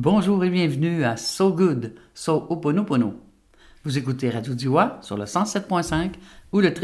Bonjour et bienvenue à So Good, So Oponopono. Vous écoutez Radio Diwa sur le 107.5 ou le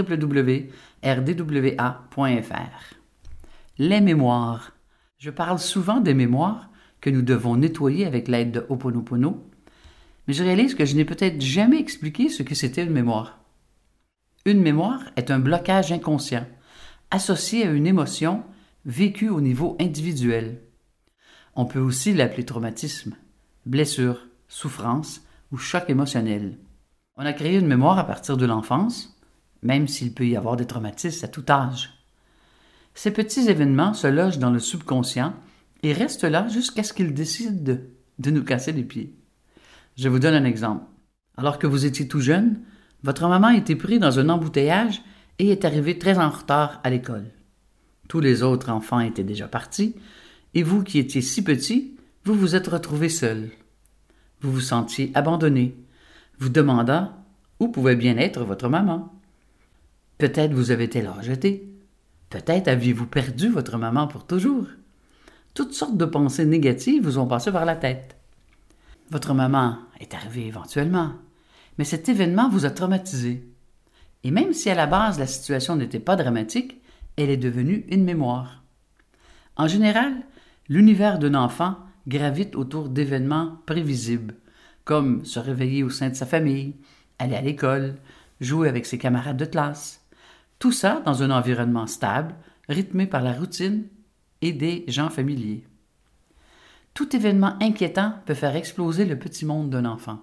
www.rdwa.fr. Les mémoires. Je parle souvent des mémoires que nous devons nettoyer avec l'aide de Ho'oponopono, mais je réalise que je n'ai peut-être jamais expliqué ce que c'était une mémoire. Une mémoire est un blocage inconscient, associé à une émotion vécue au niveau individuel. On peut aussi l'appeler traumatisme, blessure, souffrance ou choc émotionnel. On a créé une mémoire à partir de l'enfance, même s'il peut y avoir des traumatismes à tout âge. Ces petits événements se logent dans le subconscient et restent là jusqu'à ce qu'ils décident de nous casser les pieds. Je vous donne un exemple. Alors que vous étiez tout jeune, votre maman était prise dans un embouteillage et est arrivée très en retard à l'école. Tous les autres enfants étaient déjà partis, et vous qui étiez si petit, vous vous êtes retrouvé seul. Vous vous sentiez abandonné, vous demandant où pouvait bien être votre maman. Peut-être vous avez été la rejeter. Peut-être aviez-vous perdu votre maman pour toujours. Toutes sortes de pensées négatives vous ont passé par la tête. Votre maman est arrivée éventuellement, mais cet événement vous a traumatisé. Et même si à la base la situation n'était pas dramatique, elle est devenue une mémoire. En général, l'univers d'un enfant gravite autour d'événements prévisibles, comme se réveiller au sein de sa famille, aller à l'école, jouer avec ses camarades de classe. Tout ça dans un environnement stable, rythmé par la routine et des gens familiers. Tout événement inquiétant peut faire exploser le petit monde d'un enfant.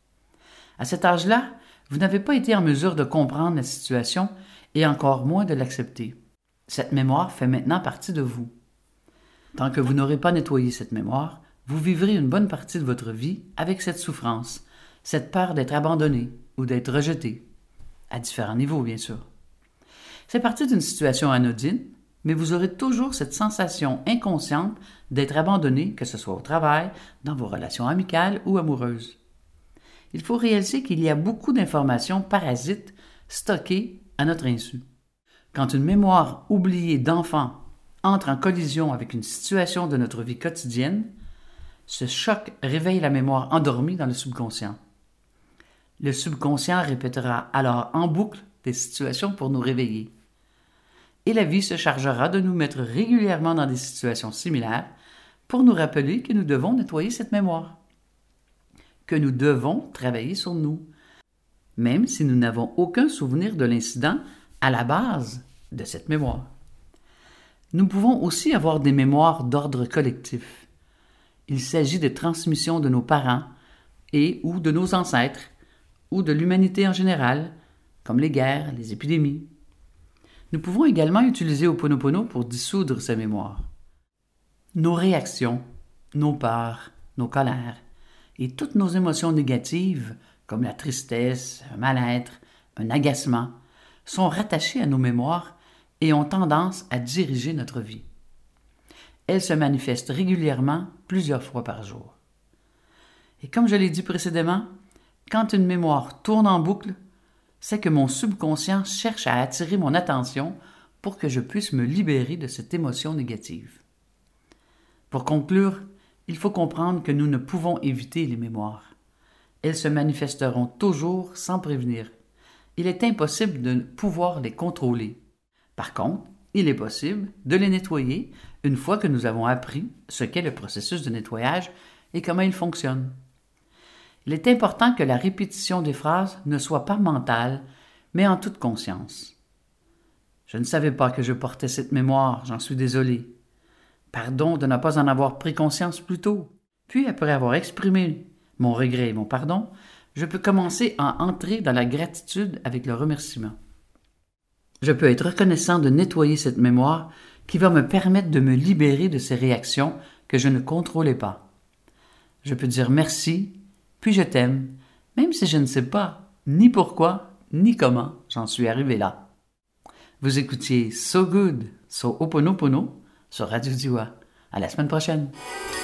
À cet âge-là, vous n'avez pas été en mesure de comprendre la situation et encore moins de l'accepter. Cette mémoire fait maintenant partie de vous. Tant que vous n'aurez pas nettoyé cette mémoire, vous vivrez une bonne partie de votre vie avec cette souffrance, cette peur d'être abandonné ou d'être rejeté, à différents niveaux bien sûr. C'est parti d'une situation anodine, mais vous aurez toujours cette sensation inconsciente d'être abandonné, que ce soit au travail, dans vos relations amicales ou amoureuses. Il faut réaliser qu'il y a beaucoup d'informations parasites stockées à notre insu. Quand une mémoire oubliée d'enfant entre en collision avec une situation de notre vie quotidienne, ce choc réveille la mémoire endormie dans le subconscient. Le subconscient répétera alors en boucle des situations pour nous réveiller. Et la vie se chargera de nous mettre régulièrement dans des situations similaires pour nous rappeler que nous devons nettoyer cette mémoire, que nous devons travailler sur nous, même si nous n'avons aucun souvenir de l'incident à la base de cette mémoire. Nous pouvons aussi avoir des mémoires d'ordre collectif. Il s'agit de transmission de nos parents et ou de nos ancêtres, ou de l'humanité en général, comme les guerres, les épidémies. Nous pouvons également utiliser Ho'oponopono pour dissoudre ces mémoires. Nos réactions, nos peurs, nos colères et toutes nos émotions négatives, comme la tristesse, un mal-être, un agacement, sont rattachées à nos mémoires et ont tendance à diriger notre vie. Elles se manifestent régulièrement plusieurs fois par jour. Et comme je l'ai dit précédemment, quand une mémoire tourne en boucle, c'est que mon subconscient cherche à attirer mon attention pour que je puisse me libérer de cette émotion négative. Pour conclure, il faut comprendre que nous ne pouvons éviter les mémoires. Elles se manifesteront toujours sans prévenir. Il est impossible de pouvoir les contrôler. Par contre, il est possible de les nettoyer une fois que nous avons appris ce qu'est le processus de nettoyage et comment il fonctionne. Il est important que la répétition des phrases ne soit pas mentale, mais en toute conscience. Je ne savais pas que je portais cette mémoire, j'en suis désolé. Pardon de ne pas en avoir pris conscience plus tôt. Puis, après avoir exprimé mon regret et mon pardon, je peux commencer à entrer dans la gratitude avec le remerciement. Je peux être reconnaissant de nettoyer cette mémoire qui va me permettre de me libérer de ces réactions que je ne contrôlais pas. Je peux dire merci, puis je t'aime, même si je ne sais pas ni pourquoi, ni comment j'en suis arrivé là. Vous écoutiez So Good, So Ho'oponopono sur Radio Diwa. À la semaine prochaine.